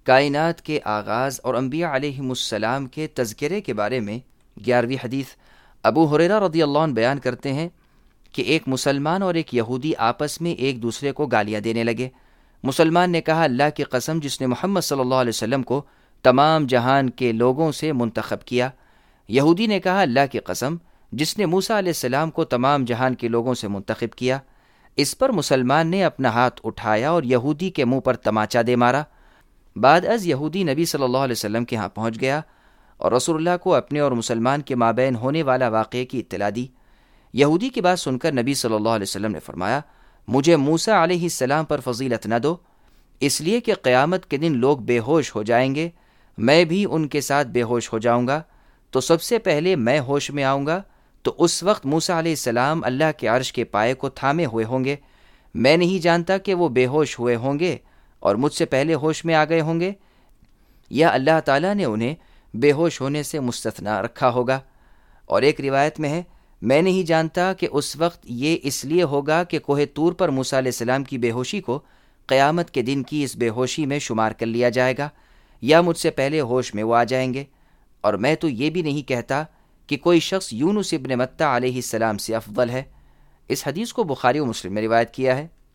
کائنات کے آغاز اور انبیاء علیہم السلام کے تذکرے کے بارے میں 11ویں حدیث ابو ہریرہ رضی اللہ عنہ بیان کرتے ہیں کہ ایک مسلمان اور ایک یہودی آپس میں ایک دوسرے کو گالیاں دینے لگے۔ مسلمان نے کہا، اللہ کی قسم جس نے محمد صلی اللہ علیہ وسلم کو تمام جہان کے لوگوں سے منتخب کیا۔ یہودی نے کہا، اللہ کی قسم جس نے موسیٰ علیہ السلام کو تمام جہان کے لوگوں سے منتخب کیا۔ اس پر مسلمان نے اپنا ہاتھ اٹھایا اور یہودی کے منہ پر تماچا دے مارا۔ بعد از یہودی نبی صلی اللہ علیہ وسلم کے ہاں پہنچ گیا اور رسول اللہ کو اپنے اور مسلمان کے مابین ہونے والا واقعے کی اطلاع دی۔ یہودی کی بات سن کر نبی صلی اللہ علیہ وسلم نے فرمایا، مجھے موسیٰ علیہ السلام پر فضیلت نہ دو، اس لیے کہ قیامت کے دن لوگ بے ہوش ہو جائیں گے، میں بھی ان کے ساتھ بے ہوش ہو جاؤں گا، تو سب سے پہلے میں ہوش میں آؤں گا، تو اس وقت موسیٰ علیہ السلام اللہ کے عرش کے پائے کو تھامے ہوئے ہوں گے۔ میں نہیں جانتا کہ وہ بے ہوش ہوئے ہوں گے اور مجھ سے پہلے ہوش میں آ گئے ہوں گے، یا اللہ تعالیٰ نے انہیں بے ہوش ہونے سے مستثنیٰ رکھا ہوگا۔ اور ایک روایت میں ہے، میں نہیں جانتا کہ اس وقت یہ اس لیے ہوگا کہ کوہ طور پر موسیٰ علیہ السلام کی بے ہوشی کو قیامت کے دن کی اس بے ہوشی میں شمار کر لیا جائے گا، یا مجھ سے پہلے ہوش میں وہ آ جائیں گے۔ اور میں تو یہ بھی نہیں کہتا کہ کوئی شخص یونس ابن متیٰ علیہ السلام سے افضل ہے۔ اس حدیث کو بخاری و مسلم میں روایت کیا ہے۔